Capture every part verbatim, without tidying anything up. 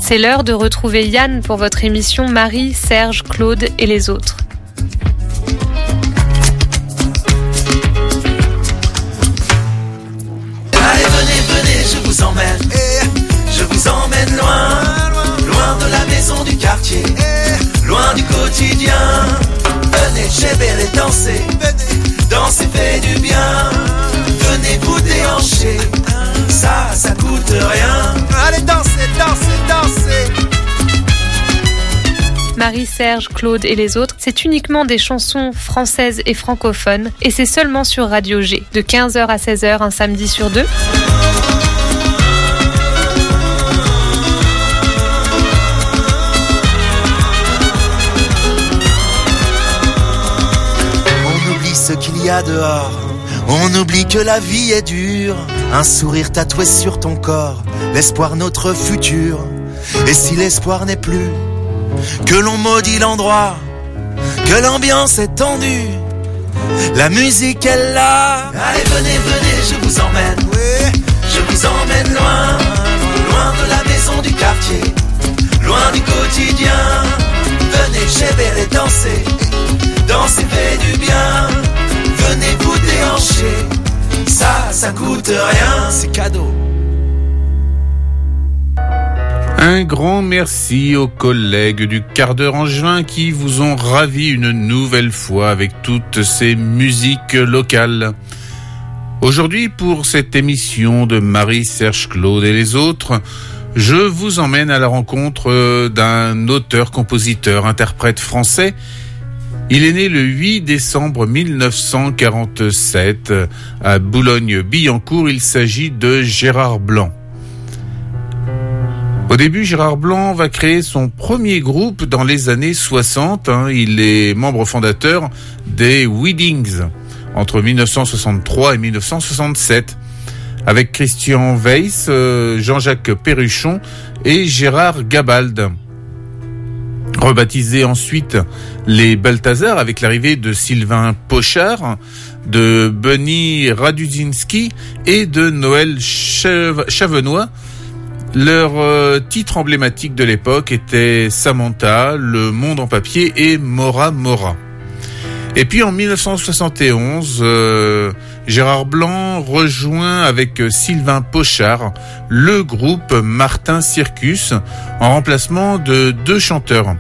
C'est l'heure de retrouver Yann pour votre émission Marie, Serge, Claude et les autres. Allez, venez, venez, je vous emmène. Je vous emmène loin, loin de la maison du quartier, loin du quotidien. Venez, j'ai belle et danser, danser fait du bien. Venez vous déhancher, ça, ça coûte rien. Allez, dansez, dansez, dansez. Marie, Serge, Claude et les autres, c'est uniquement des chansons françaises et francophones et c'est seulement sur Radio G, de quinze heures à seize heures un samedi sur deux. On oublie ce qu'il y a dehors, on oublie que la vie est dure. Un sourire tatoué sur ton corps, l'espoir notre futur. Et si l'espoir n'est plus, que l'on maudit l'endroit, que l'ambiance est tendue, la musique est là. Allez, venez, venez, je vous emmène, oui, je vous emmène loin, loin de la maison du quartier, loin du quotidien. Venez, j'ai belle et danser, danser fait du bien. Venez vous déhancher, ça, ça coûte rien, c'est cadeau. Un grand merci aux collègues du quart d'heure en juin qui vous ont ravi une nouvelle fois avec toutes ces musiques locales. Aujourd'hui, pour cette émission de Marie, Serge, Claude et les autres, je vous emmène à la rencontre d'un auteur, compositeur, interprète français. Il est né le huit décembre mille neuf cent quarante-sept à Boulogne-Billancourt. Il s'agit de Gérard Blanc. Au début, Gérard Blanc va créer son premier groupe dans les années soixante. Hein. Il est membre fondateur des Weddings entre mille neuf cent soixante-trois et mille neuf cent soixante-sept avec Christian Weiss, euh, Jean-Jacques Perruchon et Gérard Gabald. Rebaptisé ensuite les Balthazar avec l'arrivée de Sylvain Pochard, de Bunny Raduzinski et de Noël Chavenois. Leur euh, titre emblématique de l'époque était Samantha, Le Monde en papier et Mora Mora. Et puis en mille neuf cent soixante et onze, euh, Gérard Blanc rejoint avec Sylvain Pochard le groupe Martin Circus en remplacement de deux chanteurs.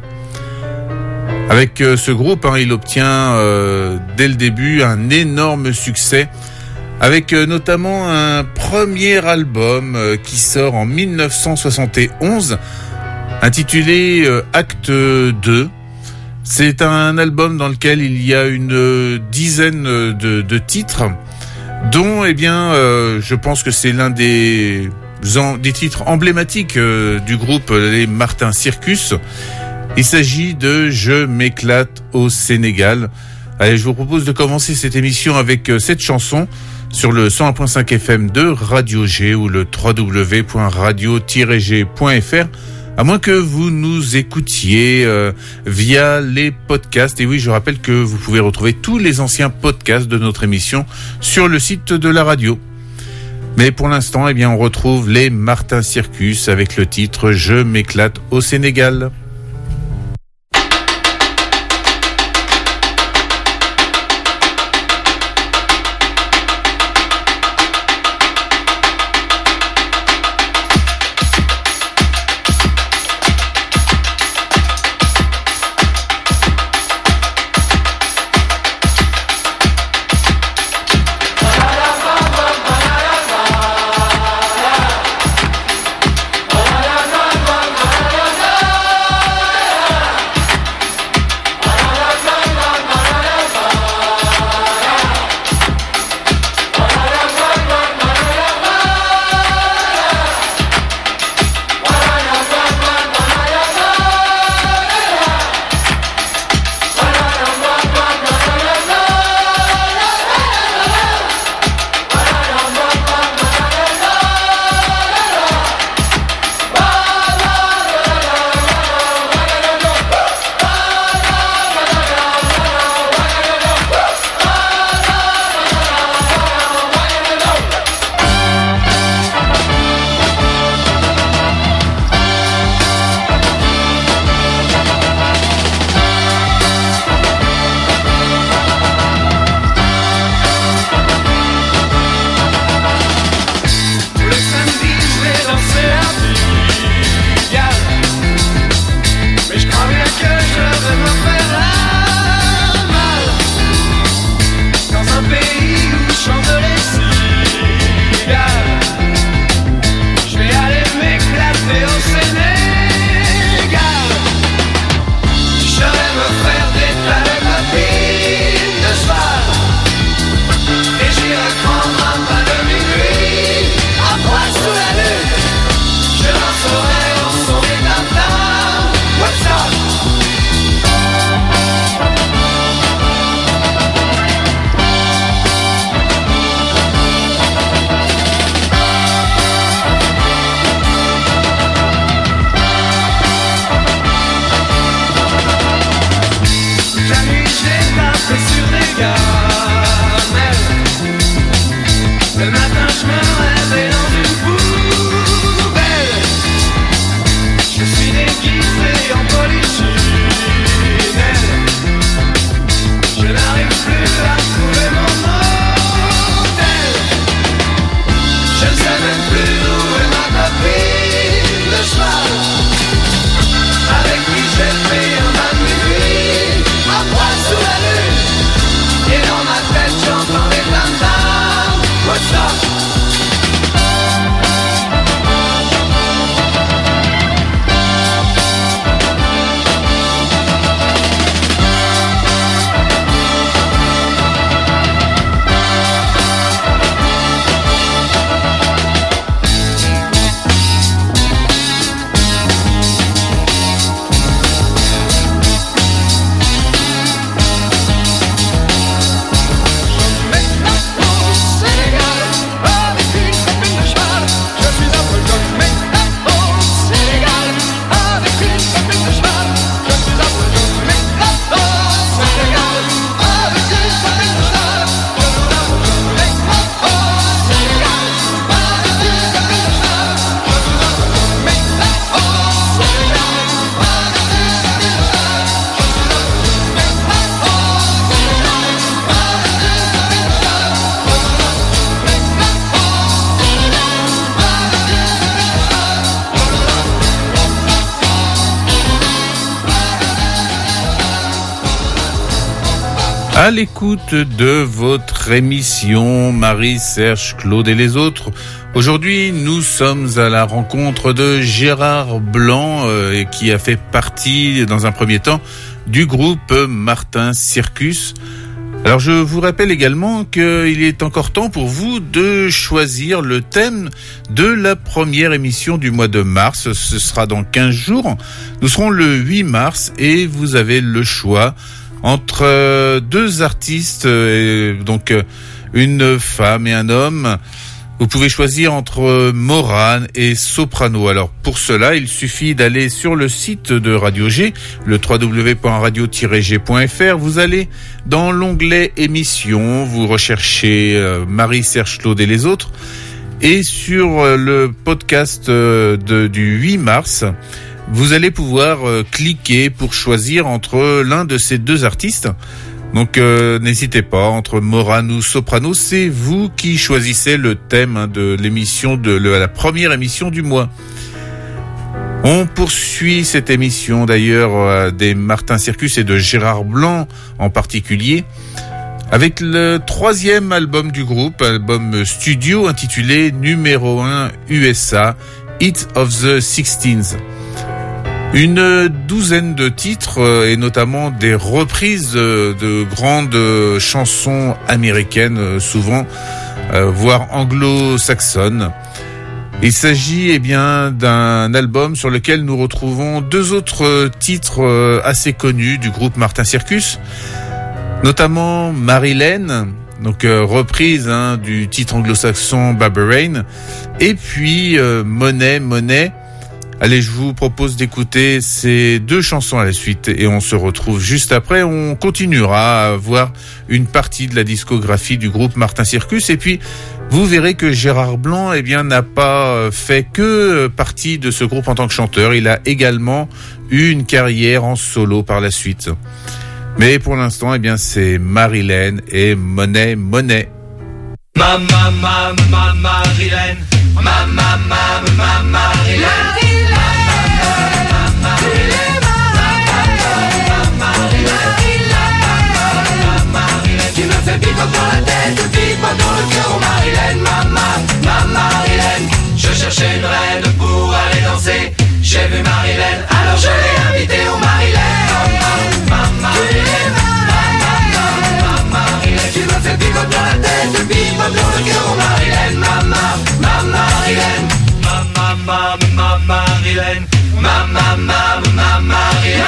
Avec euh, ce groupe, hein, il obtient euh, dès le début un énorme succès avec euh, notamment un premier album euh, qui sort en mille neuf cent soixante et onze intitulé euh, Acte deux. C'est un album dans lequel il y a une dizaine de, de titres, dont, eh bien, euh, je pense que c'est l'un des, des titres emblématiques euh, du groupe les Martin Circus. Il s'agit de Je m'éclate au Sénégal. Allez, je vous propose de commencer cette émission avec euh, cette chanson sur le cent un virgule cinq F M de Radio G ou le w w w point radio tiret g point f r. À moins que vous nous écoutiez euh, via les podcasts. Et oui, je rappelle que vous pouvez retrouver tous les anciens podcasts de notre émission sur le site de la radio. Mais pour l'instant, eh bien, on retrouve les Martin Circus avec le titre Je m'éclate au Sénégal. Oh, à l'écoute de votre émission Marie, Serge, Claude et les autres. Aujourd'hui, nous sommes à la rencontre de Gérard Blanc, euh, qui a fait partie, dans un premier temps, du groupe Martin Circus. Alors, je vous rappelle également qu'il est encore temps pour vous de choisir le thème de la première émission du mois de mars. Ce sera dans quinze jours. Nous serons le huit mars et vous avez le choix entre deux artistes, donc une femme et un homme. Vous pouvez choisir entre Morane et Soprano. Alors pour cela, il suffit d'aller sur le site de Radio G, le w w w point radio tiret g point f r. Vous allez dans l'onglet émissions, vous recherchez euh, Marie, Serge, Claude et les autres. Et sur euh, le podcast euh, de, du huit mars, vous allez pouvoir euh, cliquer pour choisir entre l'un de ces deux artistes. Donc euh, n'hésitez pas, entre Morane ou Soprano, c'est vous qui choisissez le thème hein, de l'émission, de le, la première émission du mois. On poursuit cette émission d'ailleurs euh, des Martin Circus et de Gérard Blanc en particulier, avec le troisième album du groupe, album studio intitulé numéro un U S A, Hit of the Sixteens. Une douzaine de titres et notamment des reprises de grandes chansons américaines, souvent, euh, voire anglo-saxonnes. Il s'agit eh bien d'un album sur lequel nous retrouvons deux autres titres assez connus du groupe Martin Circus, notamment Marilyn, donc euh, reprise hein, du titre anglo-saxon Barbara Rain, et puis euh, Money, Money. Allez, je vous propose d'écouter ces deux chansons à la suite et on se retrouve juste après. On continuera à voir une partie de la discographie du groupe Martin Circus et puis vous verrez que Gérard Blanc eh bien, n'a pas fait que partie de ce groupe en tant que chanteur. Il a également eu une carrière en solo par la suite. Mais pour l'instant, eh bien, c'est Marilyn et Money, Money. Ma, ma, ma, ma, Marilyn. Ma, ma, ma, ma, Marilyn. Dans la tête, vivre dans le cœur, oh Marilyn, maman, ma Marilyn. Je cherchais une reine pour aller danser. J'ai vu Marilyn, alors je l'ai invitée, oh Marilyn. Ma Marilyn, ma Marilyn. Tu me fais vivre dans la tête, vivre dans le cœur, oh Marilyn, maman, ma Marilyn. Ma, ma, ma, ma Marilyn. Ma, ma, ma, ma Marilyn.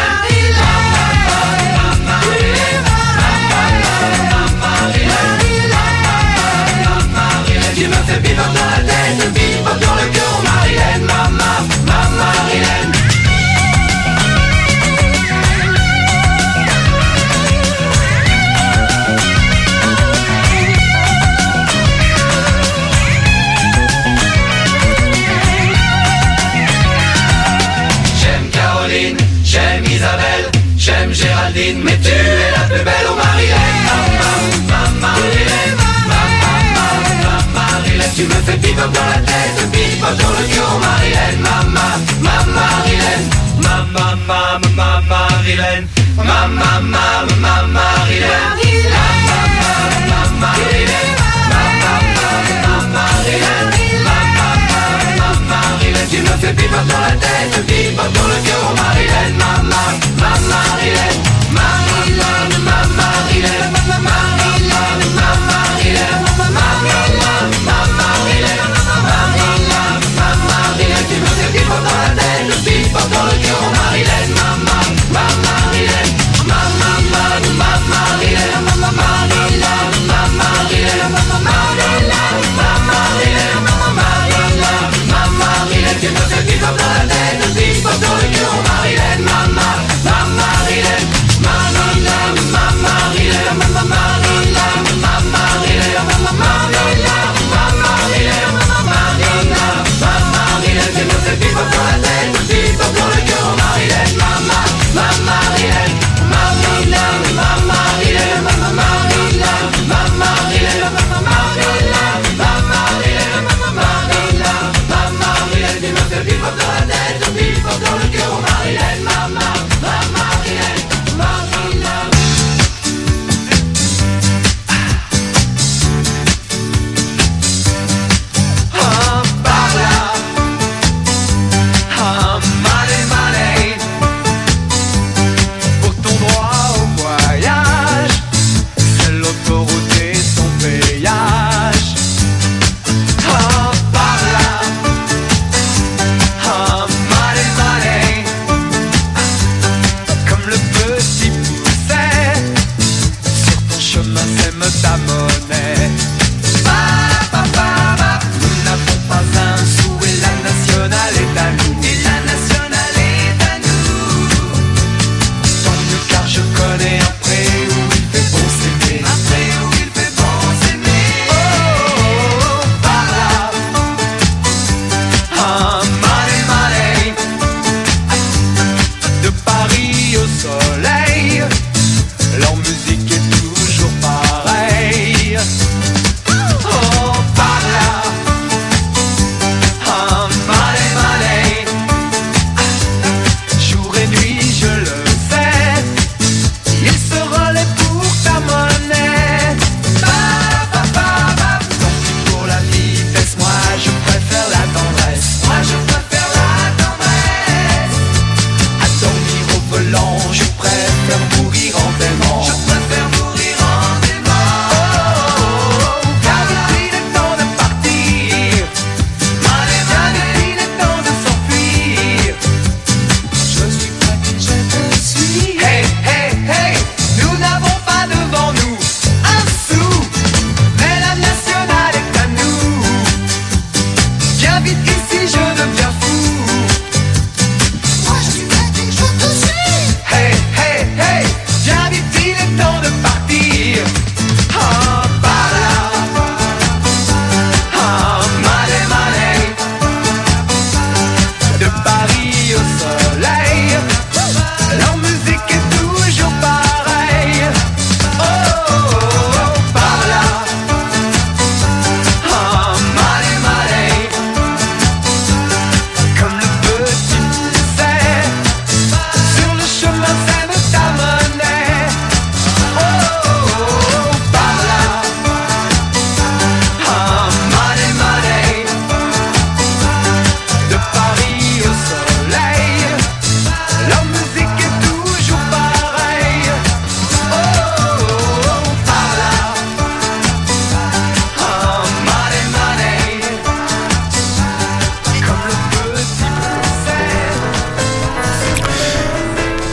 Tu me fais vivre dans la tête, vivre dans le cœur, Marilyn, maman, ma Marilyn. J'aime Caroline, j'aime Isabelle, j'aime Géraldine, mais tu es la plus belle, oh Marilyn, maman, ma Marilyn. Tu me fais vivre dans la tête, vivre dans le cœur, Marilyn, maman, ma Marilyn. Ma, ma, ma, ma Marilyn. Ma, ma, ma, ma Marilyn. Ma, ma, ma, ma Marilyn. Ma, ma, ma, ma Marilyn. Ma, ma, ma, ma Marilyn. Tu me fais vivre dans la tête, vivre dans le cœur, Marilyn, maman, ma Marilyn. Marilyn, ma Marilyn. Marilyn, ma Marilyn. Tu me fais vivre dans la tête, vivre dans le cœur, Marilyn, maman, ma Marilyn, ma maman, ma Marilyn.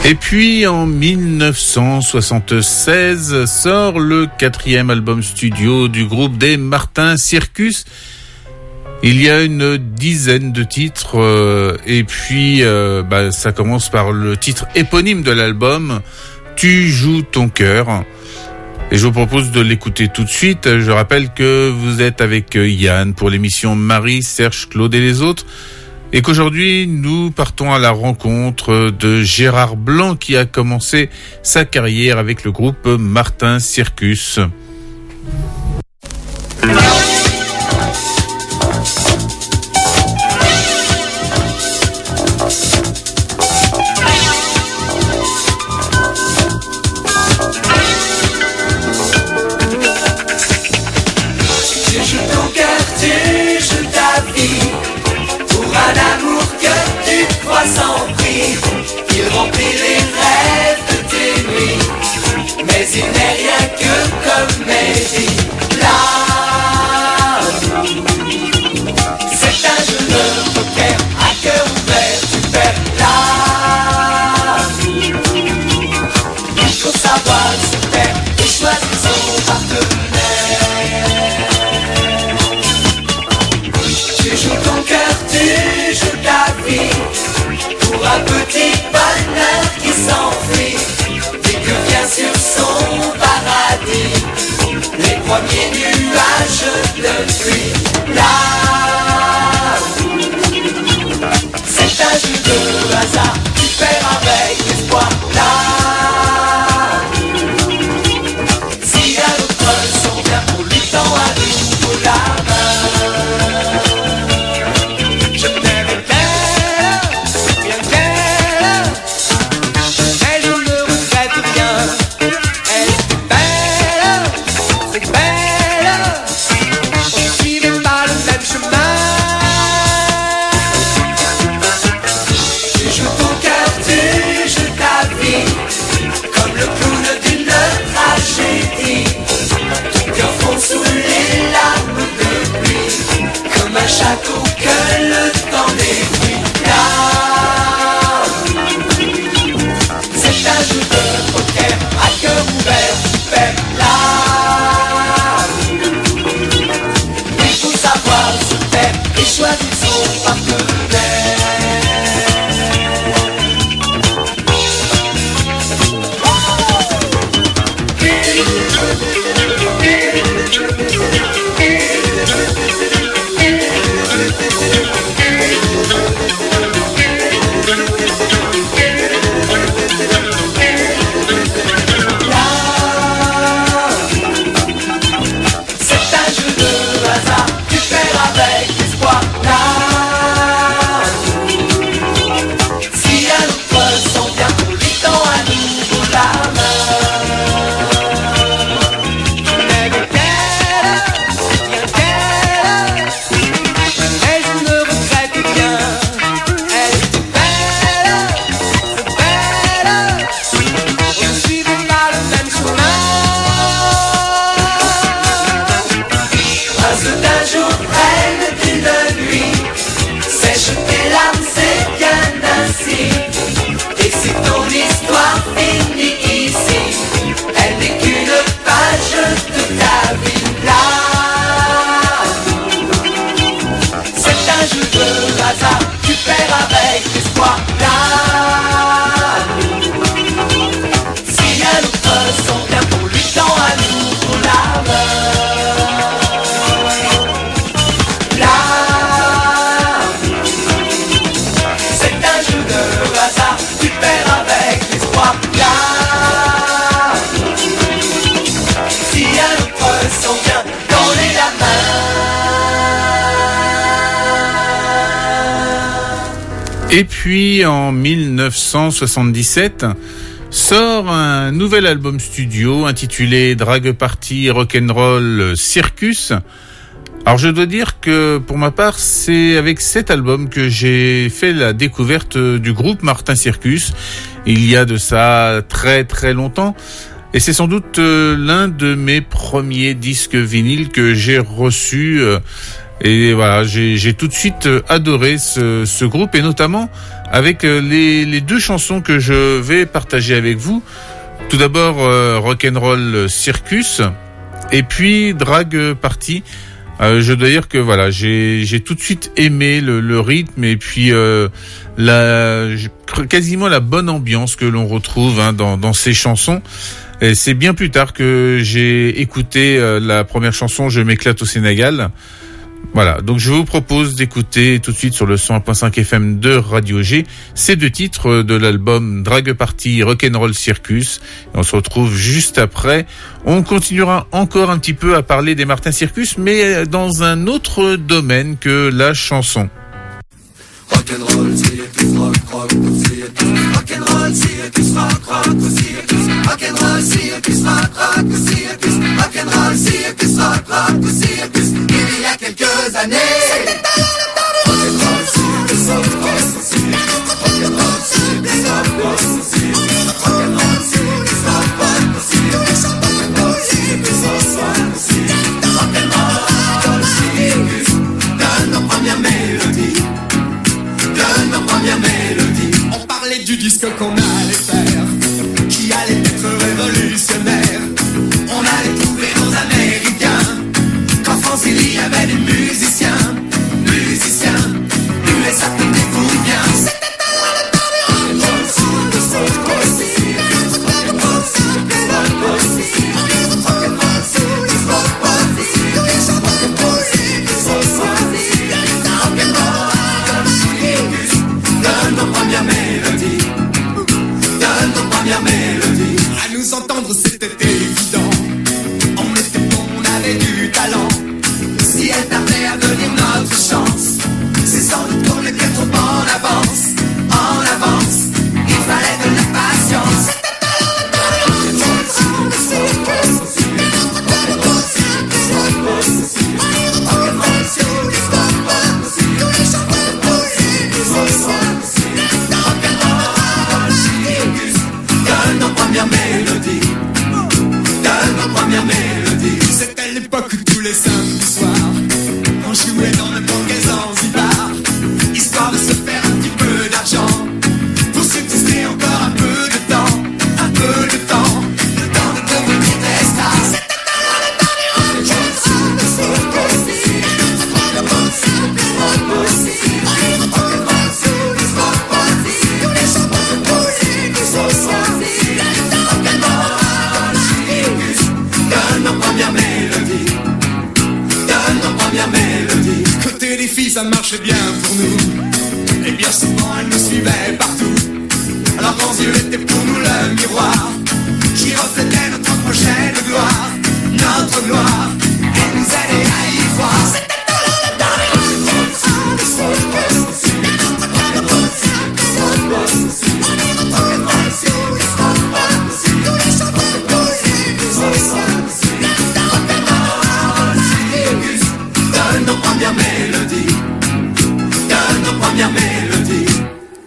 Et puis en dix-neuf cent soixante-seize sort le quatrième album studio du groupe des Martin Circus. Il y a une dizaine de titres euh, et puis euh, bah, ça commence par le titre éponyme de l'album, Tu joues ton cœur. Et je vous propose de l'écouter tout de suite. Je rappelle que vous êtes avec Yann pour l'émission Marie, Serge, Claude et les autres. Et qu'aujourd'hui, nous partons à la rencontre de Gérard Blanc qui a commencé sa carrière avec le groupe Martin Circus. Sans prix, il remplit les rêves de tes nuits, mais il n'est rien que comédie. L'amour, c'est un jeu de poker à cœur ouvert, tu perds l'amour. Il faut savoir se faire et choisir son partenaire. Tu joues ton cœur, tu joues ta vie, un petit bonheur qui s'enfuit dès que vient sur son paradis les premiers nuages de pluie. L'amour, c'est un jeu de hasard, tu perds avec espoir. L'amour, si un autre son bien pour lui tend à nouveau la main. Je t'aime bien, bien, bien. Un château que le temps détruit. L'amour, c'est un jeu de poker à cœur ouvert, tu perds l'amour. Il faut savoir se taire et choisir son partenaire. Et puis en dix-neuf cent soixante-dix-sept sort un nouvel album studio intitulé Drag Party Rock'n'Roll Circus. Alors je dois dire que pour ma part c'est avec cet album que j'ai fait la découverte du groupe Martin Circus il y a de ça très très longtemps. Et c'est sans doute l'un de mes premiers disques vinyles que j'ai reçus. Et voilà, j'ai, j'ai tout de suite adoré ce, ce groupe, et notamment avec euh, les, les deux chansons que je vais partager avec vous. Tout d'abord, euh, Rock'n'Roll Circus, et puis Drag Party. Euh, je dois dire que voilà, j'ai, j'ai tout de suite aimé le, le rythme et puis euh, la, quasiment la bonne ambiance que l'on retrouve hein, dans, dans ces chansons. Et c'est bien plus tard que j'ai écouté euh, la première chanson, Je m'éclate au Sénégal. Voilà, donc je vous propose d'écouter tout de suite sur le cent un point cinq F M de Radio G ces deux titres de l'album Drag Party Rock'n'Roll Circus. Et on se retrouve juste après. On continuera encore un petit peu à parler des Martin Circus, mais dans un autre domaine que la chanson. Rock'n'roll circus, rock, rock, circus. Rock'n'roll circus, rock, rock, circus. Rock'n'roll circus, rock, rock, circus. Rock'n'roll circus, rock, rock, circus. Il y a quelques années. Rock'n'roll circus, rock, rock, circus. Rock'n'roll circus, rock, rock, circus. Rock'n'roll circus, rock, rock, circus. Rock'n'roll circus, rock, rock, circus. Rock'n'roll circus, donne nos premières mélodies. Donne nos premières mélodies. On parlait du disque qu'on allait faire, qui allait être révolutionnaire. On allait trouver nos Américains, qu'en France il y avait des musiciens, musiciens, U S A tenez-vous bien. C'était tellement le temps du rock'n'roll circus, rock'n'roll circus, rock'n'roll circus, rock'n'roll circus, rock'n'roll circus, rock'n'roll circus, rock'n'roll circus, rock'n'roll circus. Donne nos premières mélodies, donne nos premières mélodies. À nous entendre c'était évident, on était bon, on avait du talent. Si elle tardait à venir notre chance, c'est sans doute qu'on était trop en avance, en avance. Il fallait de la patience. C'était alors le temps du rock'n'roll circus, rock'n'roll circus, rock'n'roll circus, rock'n'roll circus, rock'n'roll circus, rock'n'roll circus, tous les chants rock'n'roll circus, rock'n'roll circus, rock'n'roll circus. Donne nos premières mélodies, donne nos premières mélodies. C'était l'époque où tous les samedis soirs on jouait dans le bon Zanzibar, histoire de se faire un petit peu d'argent, pour subsister encore un peu de temps, un peu de temps, le temps de devenir des stars. C'était alors le temps du rock'n'roll circus, rock'n'roll circus, rock'n'roll circus, rock'n'roll circus, rock'n'roll circus, rock'n'roll circus, tous les chants rock'n'roll circus, rock'n'roll circus, rock'n'roll circus. Donne nos premières mélodies, donne nos premières mélodies. Côté des filles, ça marchait bien pour nous, et bien souvent elles nous suivaient partout. Leurs grands yeux étaient pour nous le miroir, qui reflétait notre prochaine gloire, notre gloire. Elles nous aidaient à y croire. C'était alors le temps du rock'n'roll circus, rock'n'roll circus, rock'n'roll circus, rock'n'roll circus, rock'n'roll circus, rock'n'roll circus, tous les chants rock'n'roll circus, rock'n'roll circus, rock'n'roll circus. Donne nos premières mélodies, donne nos premières mélodies.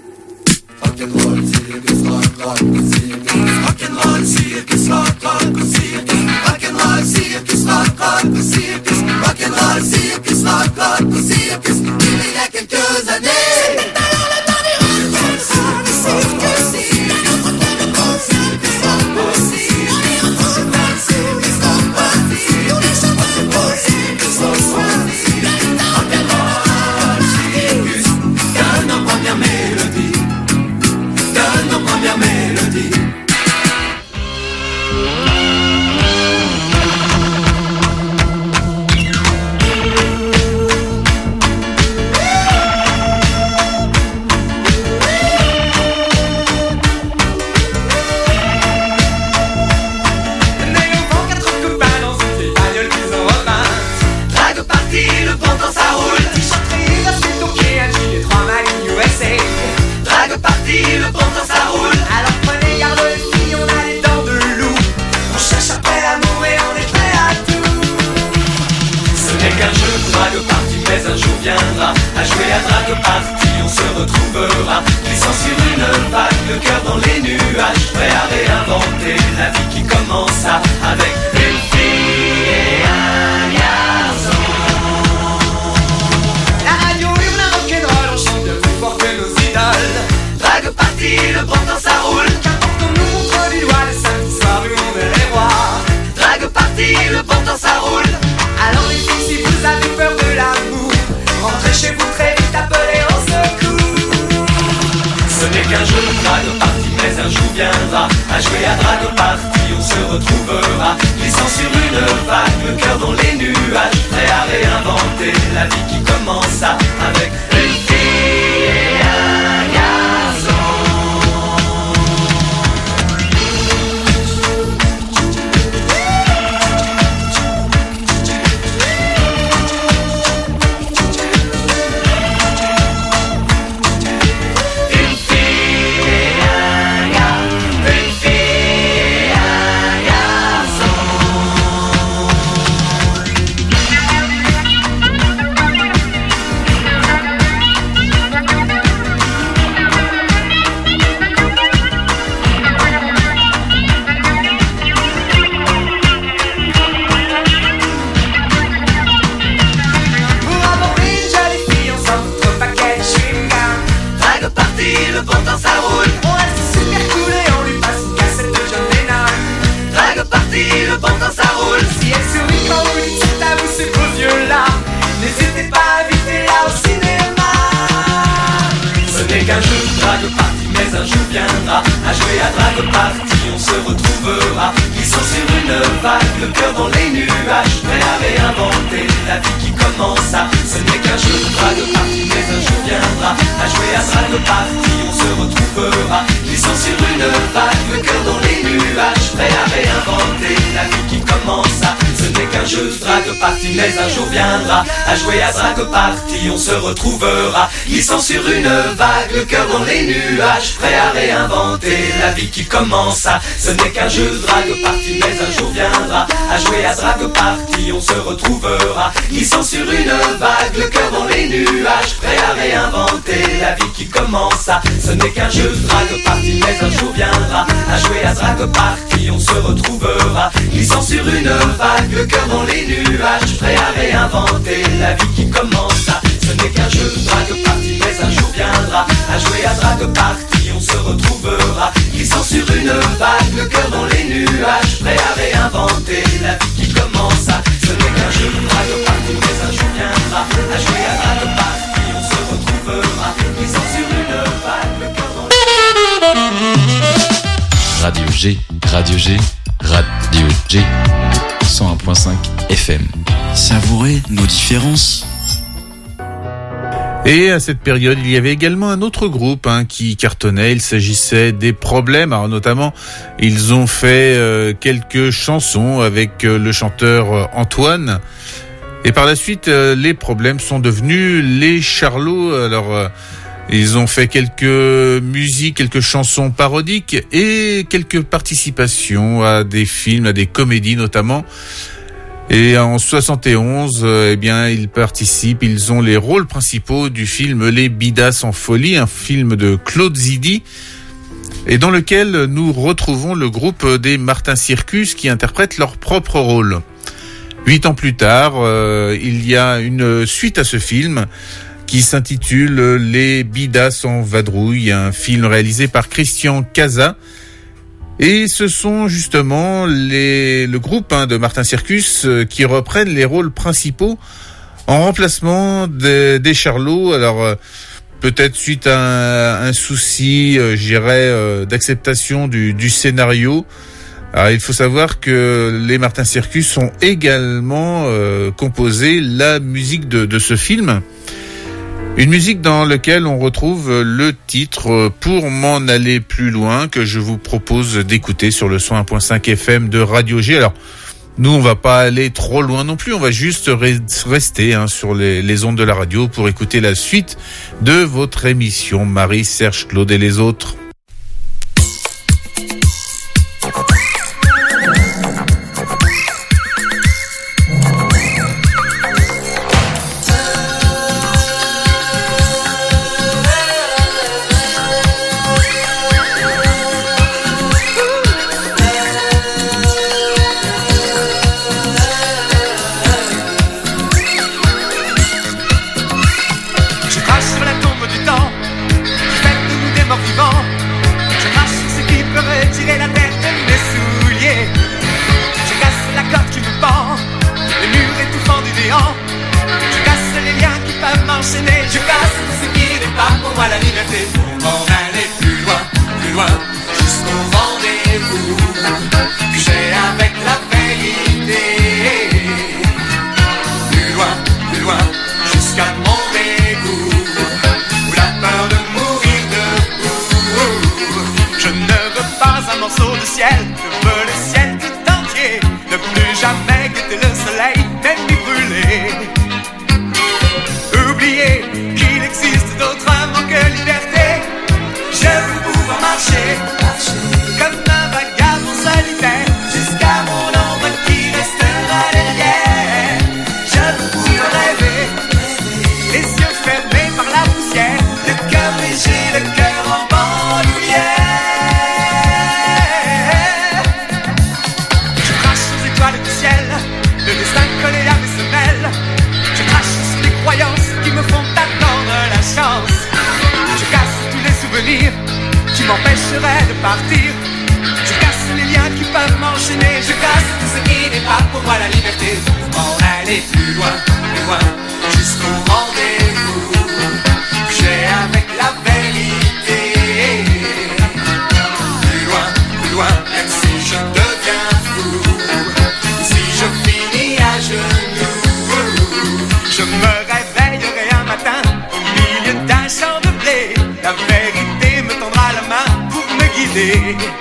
Rock'n'roll circus, rock, rock, circus, rock'n'roll circus, rock, rock, circus, rock'n'roll circus, rock, rock, circus, rock'n'roll circus, rock, rock, circus. Il y a quelques années. C'était alors le temps du rock'n'roll circus, rock'n'roll circus, rock'n'roll circus, rock'n'roll circus, rock'n'roll circus, rock'n'roll circus, tous les chants rock'n'roll circus, rock'n'roll circus, rock'n'roll circus. Donne nos premières mélodies, donne nos premières mélodies. Drag Party, le bon temps ça roule. T-shirt gris, la suite au pied, un gilet, trois mailles U S A. Drag Party, le bon temps ça roule. Alors prenez garde les filles, on a les dents de loup. On cherche après l'amour et on est prêt à tout. Ce n'est qu'un jeu, Drag Party, mais un jour viendra. À jouer à Drag Party, on se retrouvera. Glissant sur une vague, le cœur dans les nuages. Prêt à réinventer la vie qui commença avec une fille et un garçon. La radio hurle un rock'n'roll, on chante bien plus fort que nos idoles. viendra. À jouer à Drague Party, on se retrouvera. Glissant sur une vague, le cœur dans les nuages, prêt à réinventer la vie qui commence à, avec une fille et un garçon. Le bon temps ça roule, On reste super cool et on lui passe une cassette de John Lennon. Drague Party, le bon temps ça roule. Si elle sourit quand vous dites c'est à vous ces beaux yeux-là, n'hésitez pas à inviter-la au cinéma. Ce n'est qu'un jeu de Drague Party, mais un jour viendra. À jouer à Drague Party, on se retrouvera. Glissant sur une vague, le cœur dans les nuages, prêt à réinventer la vie qui commence à. Ce n'est qu'un jeu de Drague Party, mais un jour viendra. À jouer à Drague Party, on se retrouvera. Glissant sur une vague, le cœur dans les nuages, prêt à réinventer la vie qui commence à. Ce n'est qu'un jeu de Drague Party, mais un jour viendra. À jouer à Drague Party, on se retrouvera. Glissant sur une vague, le cœur dans les nuages, prêt à réinventer la vie qui commence à. Ce n'est qu'un jeu de Drague Party, mais un jour viendra. À jouer à Drague Party, on se retrouvera. Glissant sur une vague, le cœur dans les nuages, prêt à réinventer la vie qui commence à. Ce n'est qu'un jeu de Drague Party, mais un jour viendra. À jouer à Drague Party, on se retrouvera. Glissant sur une vague, le cœur dans les nuages, prêt à réinventer la vie qui commence à. Ce n'est qu'un jeu de Drague Party, mais un jour viendra. À jouer à Drague Party, on se retrouvera. Glissant sur une vague, le cœur dans les nuages, prêt à réinventer la vie qui commence à. Ce n'est qu'un jeu de Drague Party, mais un jour viendra. À jouer à Drague Party, on se retrouvera. Glissant sur une vague, le cœur dans les... Radio G, Radio G, Radio G, cent un point cinq F M. Savourer nos différences. Et à cette période, il y avait également un autre groupe hein, qui cartonnait. Il s'agissait des Problèmes. Alors notamment, ils ont fait euh, quelques chansons avec euh, le chanteur euh, Antoine. Et par la suite, euh, les Problèmes sont devenus les Charlots. Alors, euh, ils ont fait quelques musiques, quelques chansons parodiques et quelques participations à des films, à des comédies notamment. Et en soixante et onze, euh, eh bien, ils participent, ils ont les rôles principaux du film Les Bidas en folie, un film de Claude Zidi, et dans lequel nous retrouvons le groupe des Martin Circus qui interprètent leur propre rôle. Huit ans plus tard, euh, il y a une suite à ce film qui s'intitule Les Bidas en vadrouille, un film réalisé par Christian Casa. Et ce sont justement les, le groupe hein, de Martin Circus euh, qui reprennent les rôles principaux en remplacement des, des Charlots. Alors euh, peut-être suite à un, un souci, euh, je dirais, euh, d'acceptation du, du scénario. Alors, il faut savoir que les Martin Circus ont également euh, composé la musique de, de ce film. Une musique dans laquelle on retrouve le titre Pour m'en aller plus loin que je vous propose d'écouter sur le cent un point cinq F M de Radio G. Alors, nous, on va pas aller trop loin non plus. On va juste rester hein, sur les, les ondes de la radio pour écouter la suite de votre émission Marie, Serge, Claude et les autres. Je crache sur la tombe du temps, qui fait de nous des morts vivants. marcher. Oubliez qu'il existe d'autres amants que liberté. Je veux pouvoir marcher, comme un vagabond solitaire, jusqu'à mon ombre qui restera derrière. Je veux pouvoir rêver, les yeux fermés par la poussière, le cœur léger, le cœur en bandoulière. Je crache aux étoiles du ciel, le destin collé à mes semelles. Je crache sur les croyances qui me font attendre la chance. Je casse tous les souvenirs qui m'empêcheraient de partir. Je casse les liens qui peuvent m'enchaîner. Je casse tout ce qui n'est pas pour moi la liberté. En aller plus loin, plus loin, jusqu'au rendez-vous. J'ai avec la vérité. Plus loin, plus loin, même si je deviens fou. Si je finis à genoux, je me réveillerai un matin au milieu d'un champ de blé. La vérité me tendra la main pour me guider.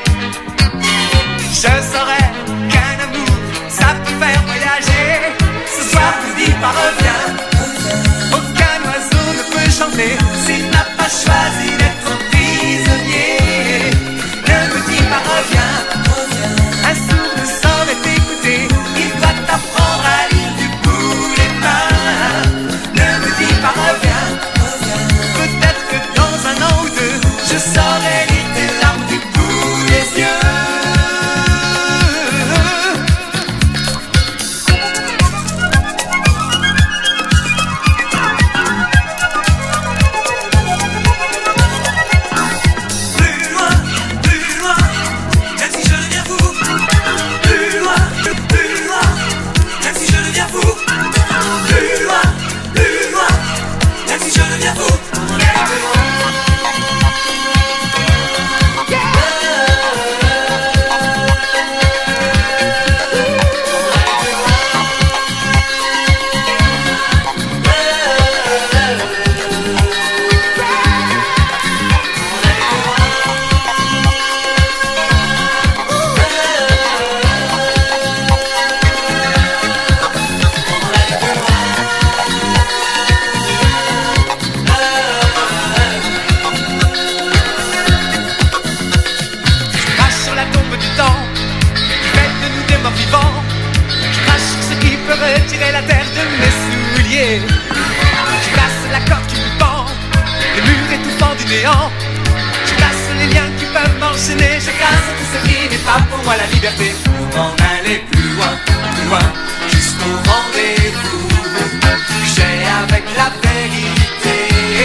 Je saurai qu'un amour, ça peut faire voyager. Ce soir, tu dis pas reviens. Aucun oiseau ne peut chanter s'il n'a pas choisi d'être prisonnier. Ne me dis pas reviens. Un sourd ne saurait t'écouter. Il doit t'apprendre à lire du bout des mains. Ne me dis pas reviens. Peut-être que dans un an ou deux, je saurai lire tes larmes du bout des yeux. Plus loin, plus loin, même si je deviens fou. Plus loin, plus loin, même si je deviens fou. Plus loin, plus loin, même si je deviens fou. Je crache sur la tombe du temps qui fait de nous des morts vivants. Je crache sur ce qui peut retirer la terre de mes souliers. Je casse la corde qui nous pend, les murs étouffants du néant. Je casse les liens qui peuvent m'enchaîner. Je casse tout ce qui n'est pas pour moi la liberté. Pour m'en aller plus loin, plus loin, jusqu'au rendez-vous. J'ai avec la vérité.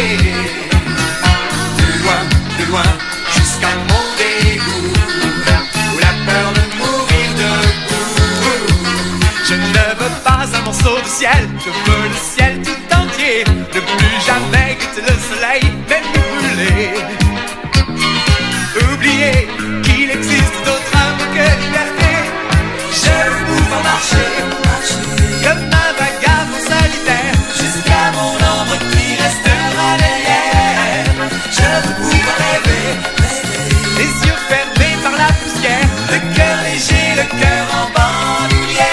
Plus loin, plus loin, jusqu'à mon dégoût, où la peur de mourir debout. Je ne veux pas un morceau de ciel, je veux le ciel tout entier. Ne plus jamais quitter le soleil, même nous brûler. Oubliez qu'il existe d'autres âmes que liberté. Je veux pouvoir marcher, comme un vagabond solitaire, jusqu'à mon ombre qui restera derrière. Je veux pouvoir rêver, les yeux fermés par la poussière, le cœur léger, le cœur en bandoulière.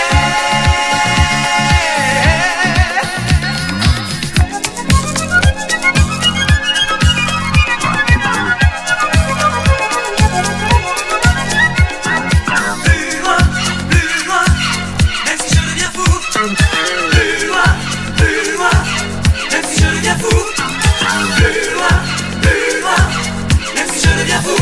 Plus loin, plus loin, même si je deviens fou. Plus loin, plus loin, même si je deviens fou. Plus loin, plus loin, même si je deviens fou.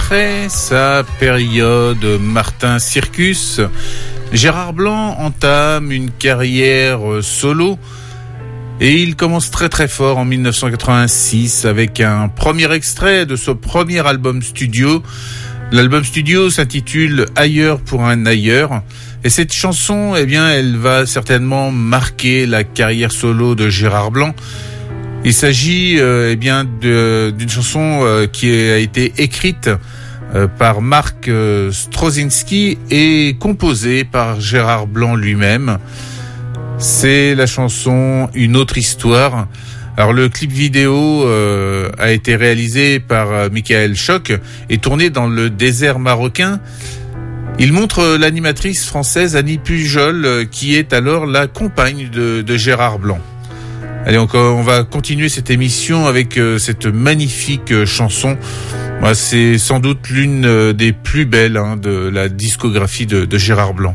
Après sa période Martin Circus, Gérard Blanc entame une carrière solo et il commence très très fort en dix-neuf cent quatre-vingt-six avec un premier extrait de son premier album studio. L'album studio s'intitule Ailleurs pour un ailleurs et cette chanson, eh bien, elle va certainement marquer la carrière solo de Gérard Blanc. Il s'agit euh, eh bien de, d'une chanson euh, qui a été écrite euh, par Marc euh, Strozinski et composée par Gérard Blanc lui-même. C'est la chanson Une autre histoire. Alors le clip vidéo euh, a été réalisé par euh, Michael Choc et tourné dans le désert marocain. Il montre l'animatrice française Annie Pujol euh, qui est alors la compagne de, de Gérard Blanc. Allez, encore, on va continuer cette émission avec euh, cette magnifique euh, chanson. Moi, c'est sans doute l'une euh, des plus belles hein, de la discographie de, de Gérard Blanc.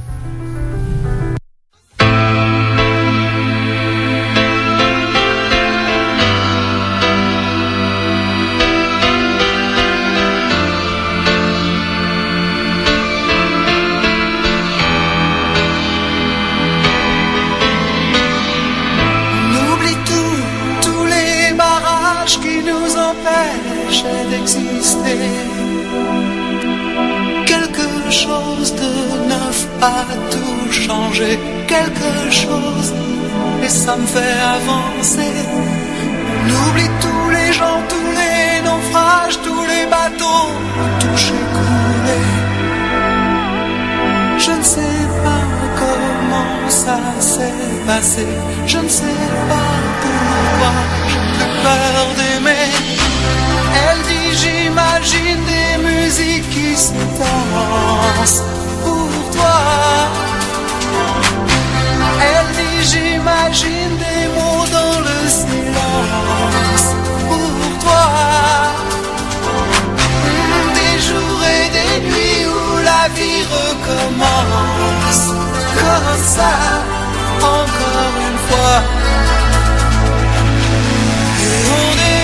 Quelque chose de neuf a tout changé, quelque chose, et ça me fait avancer. On oublie tous les gens, tous les naufrages, tous les bateaux, touchés, coulés. Je ne sais pas comment ça s'est passé, je ne sais pas pourquoi j'ai plus peur d'aimer. Elle dit j'imagine des musiques qui se dansent pour toi. Elle dit j'imagine des mots dans le silence pour toi. Des jours et des nuits où la vie recommence comme ça, encore une fois. Et on est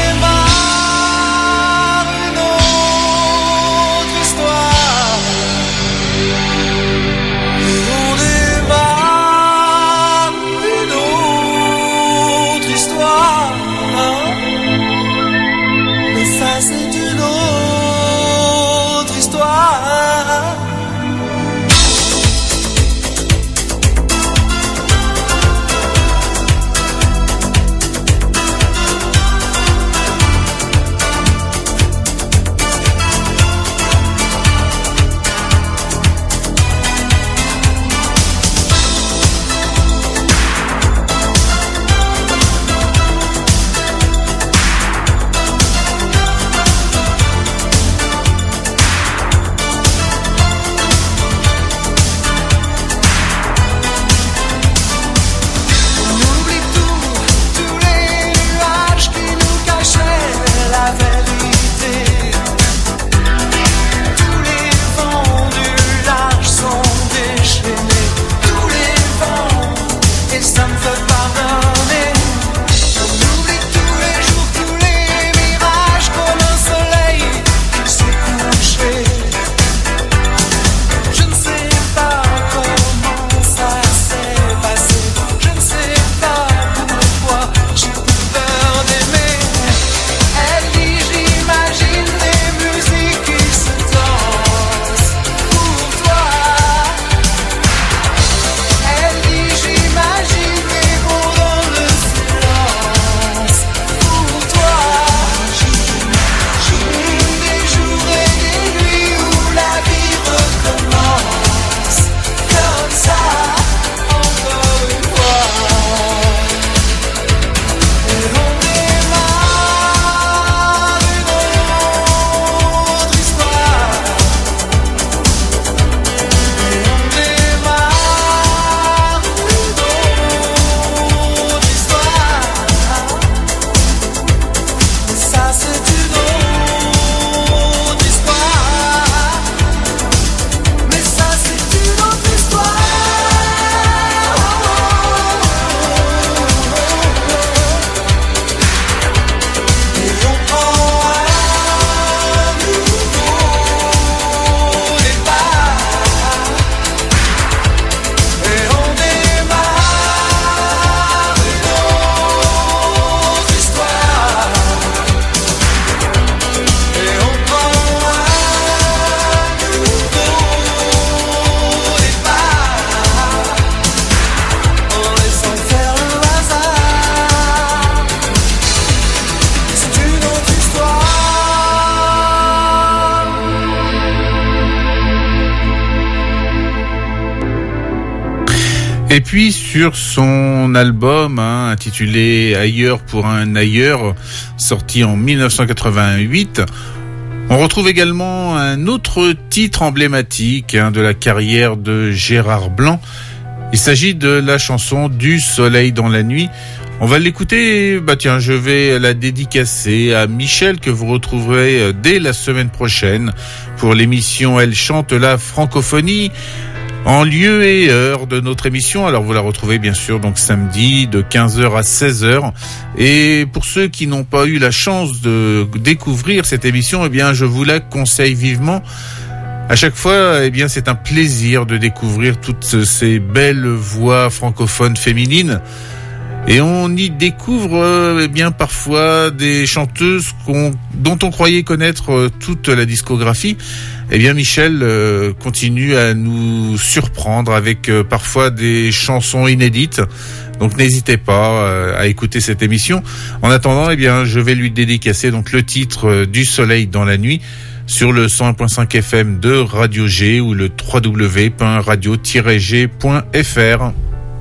Et puis sur son album hein, intitulé Ailleurs pour un ailleurs, sorti en dix-neuf cent quatre-vingt-huit, on retrouve également un autre titre emblématique hein, de la carrière de Gérard Blanc. Il s'agit de la chanson Du soleil dans la nuit. On va l'écouter, bah tiens, je vais la dédicacer à Michel que vous retrouverez dès la semaine prochaine pour l'émission Elle chante la francophonie en lieu et heure de notre émission. Alors vous la retrouvez bien sûr donc samedi de quinze heures à seize heures. Et pour ceux qui n'ont pas eu la chance de découvrir cette émission, eh bien je vous la conseille vivement. À chaque fois, eh bien c'est un plaisir de découvrir toutes ces belles voix francophones féminines. Et on y découvre euh, eh bien parfois des chanteuses qu'on, dont on croyait connaître euh, toute la discographie. Eh bien Michel euh, continue à nous surprendre avec euh, parfois des chansons inédites. Donc n'hésitez pas euh, à écouter cette émission. En attendant, eh bien je vais lui dédicacer donc le titre euh, Du soleil dans la nuit sur le cent un point cinq F M de Radio G ou le w w w point radio tiret g point f r.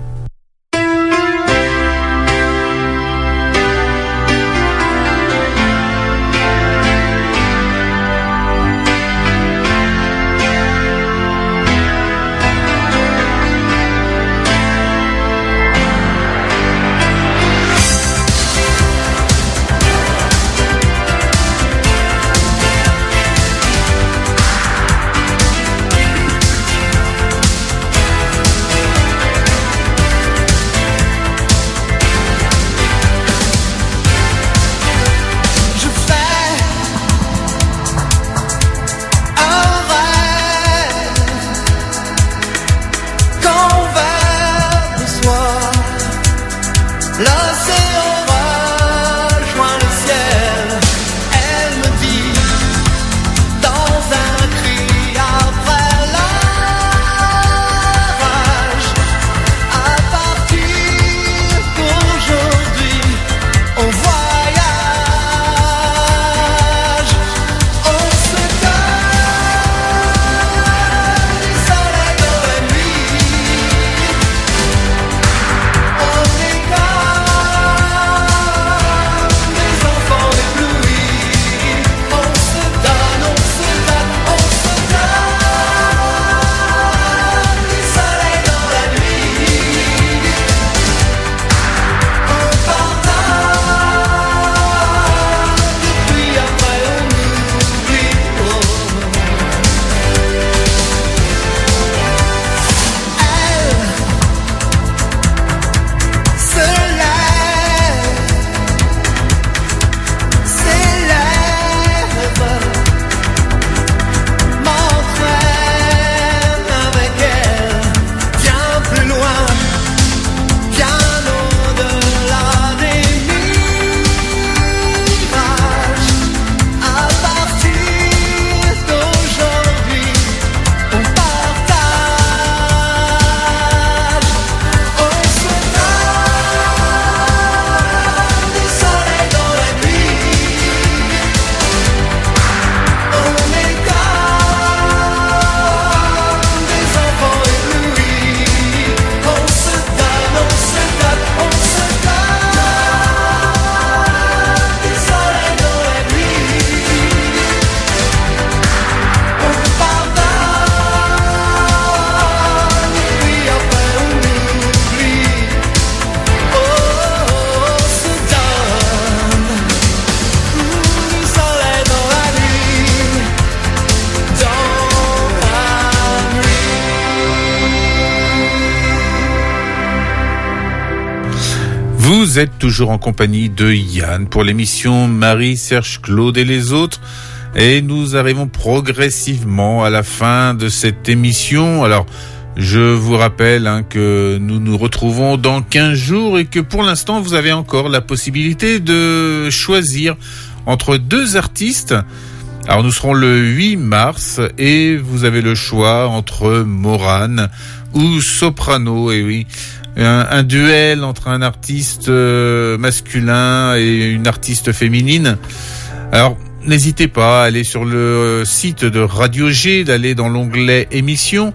Vous êtes toujours en compagnie de Yann pour l'émission Marie, Serge, Claude et les autres. Et nous arrivons progressivement à la fin de cette émission. Alors, je vous rappelle hein, que nous nous retrouvons dans quinze jours et que pour l'instant, vous avez encore la possibilité de choisir entre deux artistes. Alors, nous serons le huit mars et vous avez le choix entre Morane ou Soprano. Et oui, un, un duel entre un artiste euh, masculin et une artiste féminine. Alors, n'hésitez pas à aller sur le site de Radio G, d'aller dans l'onglet émissions.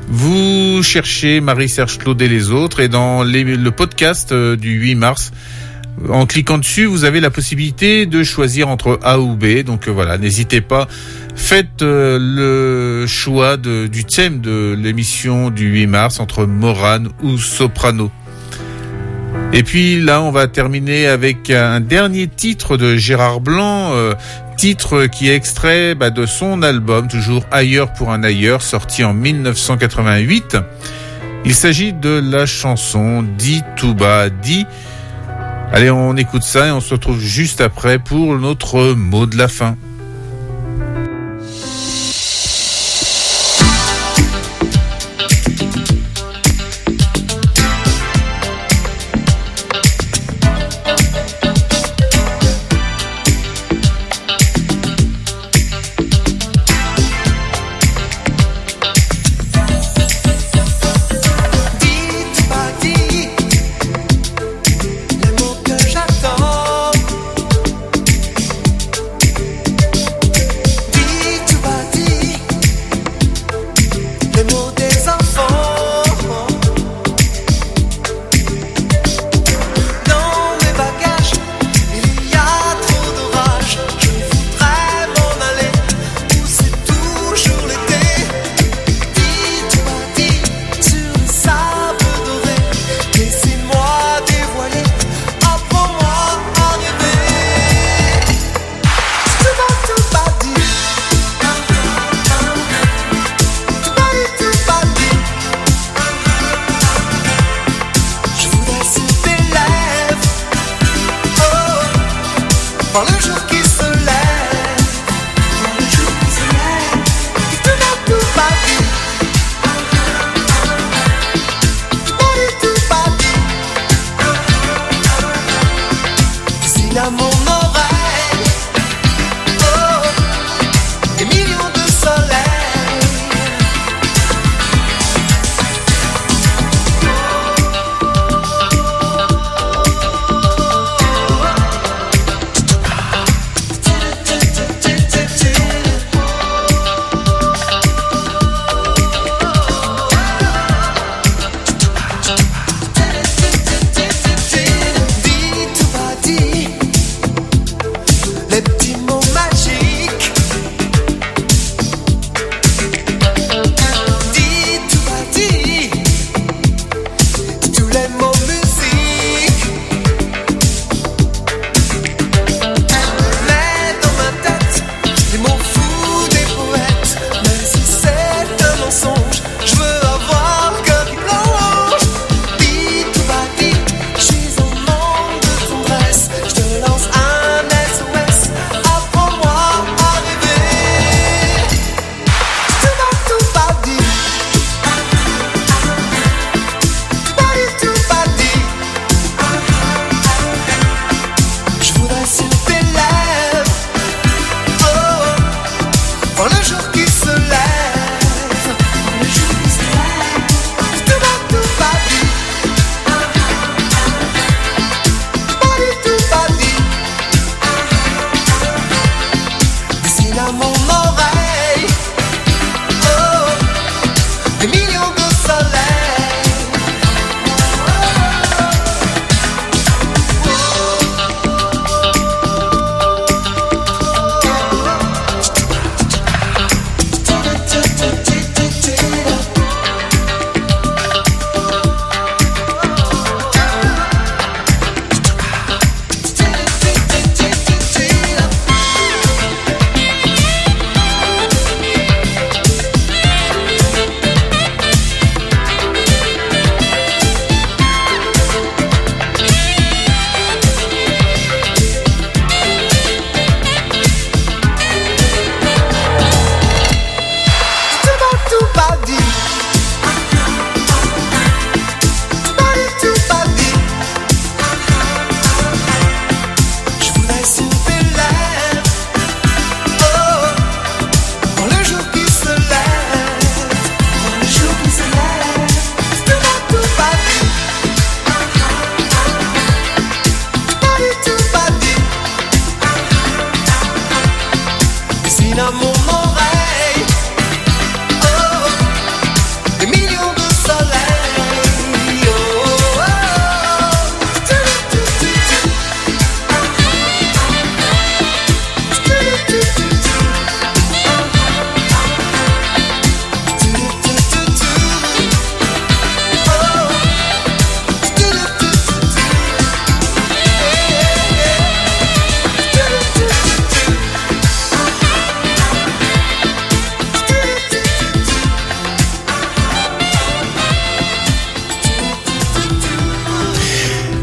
Vous cherchez Marie-Serge Claude et les autres, et dans les, le podcast du huit mars, en cliquant dessus, vous avez la possibilité de choisir entre A ou B. Donc euh, voilà, n'hésitez pas, faites euh, le choix de, du thème de l'émission du huit mars entre Morane ou Soprano. Et puis là, on va terminer avec un dernier titre de Gérard Blanc, euh, titre qui est extrait bah, de son album, toujours Ailleurs pour un ailleurs, sorti en dix-neuf cent quatre-vingt-huit. Il s'agit de la chanson Dis tout bas, dis. Allez, on écoute ça et on se retrouve juste après pour notre mot de la fin.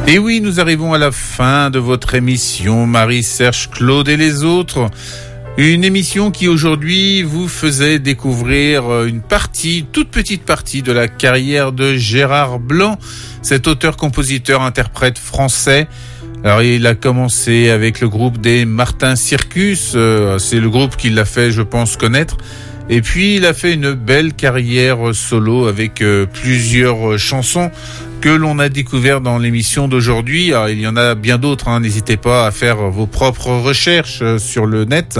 Et oui, nous arrivons à la fin de votre émission Marie, Serge, Claude et les autres. Une émission qui aujourd'hui vous faisait découvrir une partie, toute petite partie de la carrière de Gérard Blanc, cet auteur-compositeur-interprète français. Alors il a commencé avec le groupe des Martin Circus, euh, c'est le groupe qui l'a fait, je pense, connaître. Et puis il a fait une belle carrière solo avec euh, plusieurs chansons que l'on a découvert dans l'émission d'aujourd'hui. Alors, il y en a bien d'autres, hein. N'hésitez pas à faire vos propres recherches sur le net.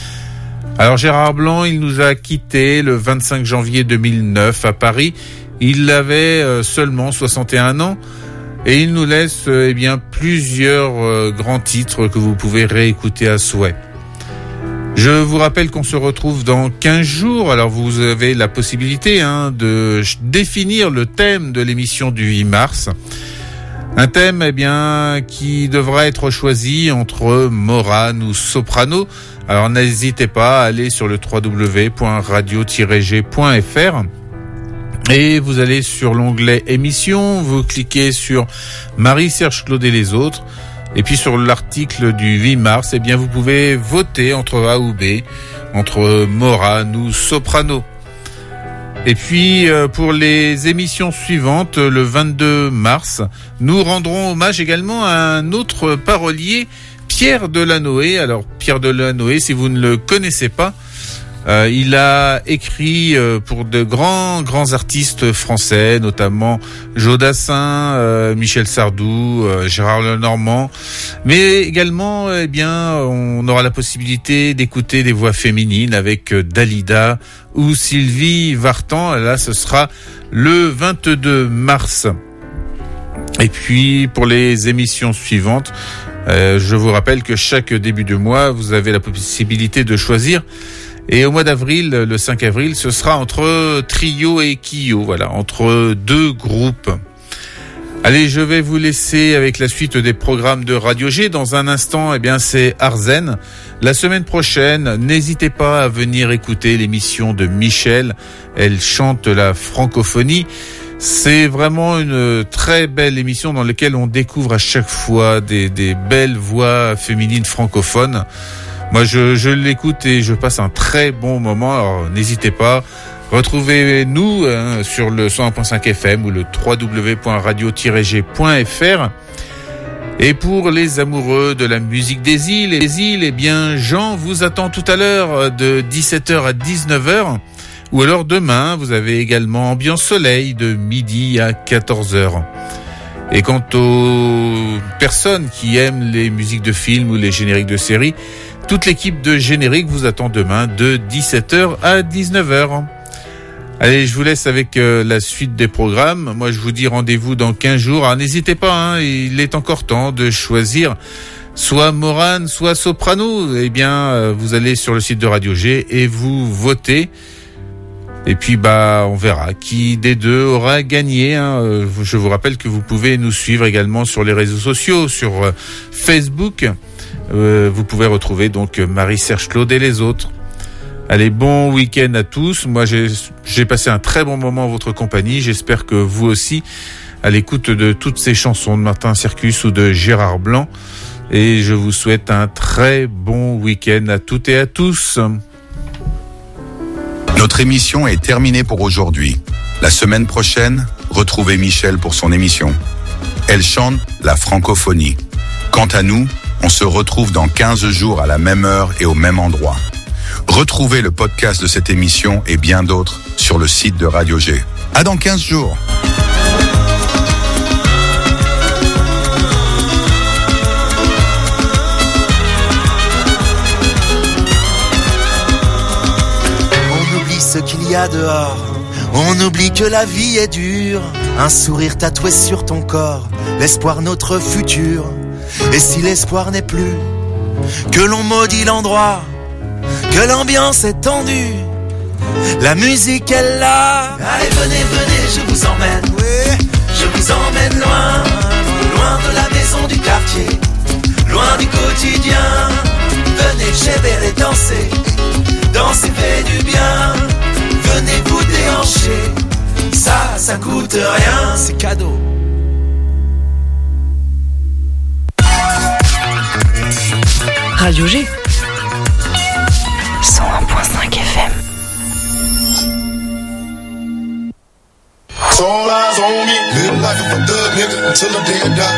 Alors Gérard Blanc, il nous a quittés le vingt-cinq janvier deux mille neuf à Paris. Il avait seulement soixante et un ans et il nous laisse eh bien plusieurs grands titres que vous pouvez réécouter à souhait. Je vous rappelle qu'on se retrouve dans quinze jours. Alors vous avez la possibilité hein, de définir le thème de l'émission du huit mars. Un thème eh bien qui devra être choisi entre Morane ou Soprano. Alors n'hésitez pas à aller sur le w w w point radio tiret g point f r et vous allez sur l'onglet émission, vous cliquez sur Marie, Serge, Claude et les autres. Et puis sur l'article du huit mars, eh bien vous pouvez voter entre A ou B, entre Morane ou Soprano. Et puis euh, pour les émissions suivantes, le vingt-deux mars, nous rendrons hommage également à un autre parolier, Pierre Delanoë. Alors Pierre Delanoë, si vous ne le connaissez pas, Euh, il a écrit euh, pour de grands grands artistes français, notamment Jodassin, euh, Michel Sardou, euh, Gérard Lenormand, mais également, eh bien, on aura la possibilité d'écouter des voix féminines avec euh, Dalida ou Sylvie Vartan. Là, ce sera le vingt-deux mars. Et puis pour les émissions suivantes, euh, je vous rappelle que chaque début de mois, vous avez la possibilité de choisir. Et au mois d'avril, le cinq avril, ce sera entre Trio et Kyo, voilà, entre deux groupes. Allez, je vais vous laisser avec la suite des programmes de Radio G. Dans un instant, eh bien, c'est Arzen. La semaine prochaine, n'hésitez pas à venir écouter l'émission de Michel. Elle chante la francophonie. C'est vraiment une très belle émission dans laquelle on découvre à chaque fois des, des belles voix féminines francophones. Moi, je, je l'écoute et je passe un très bon moment. Alors, n'hésitez pas. Retrouvez-nous hein, sur le cent un point cinq F M ou le w w w point radio tiret g point f r. Et pour les amoureux de la musique des îles, et des îles, eh bien, Jean vous attend tout à l'heure de dix-sept heures à dix-neuf heures. Ou alors demain, vous avez également Ambiance Soleil de midi à quatorze heures. Et quant aux personnes qui aiment les musiques de films ou les génériques de séries, toute l'équipe de Générique vous attend demain de dix-sept heures à dix-neuf heures. Allez, je vous laisse avec euh, la suite des programmes. Moi, je vous dis rendez-vous dans quinze jours. Alors, n'hésitez pas, hein, il est encore temps de choisir soit Morane, soit Soprano. Eh bien, euh, vous allez sur le site de Radio G et vous votez. Et puis, bah, on verra qui des deux aura gagné. Hein. Je vous rappelle que vous pouvez nous suivre également sur les réseaux sociaux, sur euh, Facebook. Euh, vous pouvez retrouver donc Marie, Serge, Claude et les autres. Allez, bon week-end à tous. Moi, j'ai, j'ai passé un très bon moment en votre compagnie. J'espère que vous aussi, à l'écoute de toutes ces chansons de Martin Circus ou de Gérard Blanc. Et je vous souhaite un très bon week-end à toutes et à tous. Notre émission est terminée pour aujourd'hui. La semaine prochaine, retrouvez Michel pour son émission. Elle chante la francophonie. Quant à nous, on se retrouve dans quinze jours à la même heure et au même endroit. Retrouvez le podcast de cette émission et bien d'autres sur le site de Radio G. À dans quinze jours. On oublie ce qu'il y a dehors. On oublie que la vie est dure. Un sourire tatoué sur ton corps. L'espoir notre futur. Et si l'espoir n'est plus, que l'on maudit l'endroit, que l'ambiance est tendue, la musique est là. Allez, venez, venez, je vous emmène, oui. Je vous emmène loin, loin de la maison du quartier, loin du quotidien. Venez, j'aimerais danser, danser fait du bien. Venez vous déhancher, ça, ça coûte rien, c'est cadeau. Radio G. cent un virgule cinq F M. All eyes on me, live life of a thug nigga until the day I die.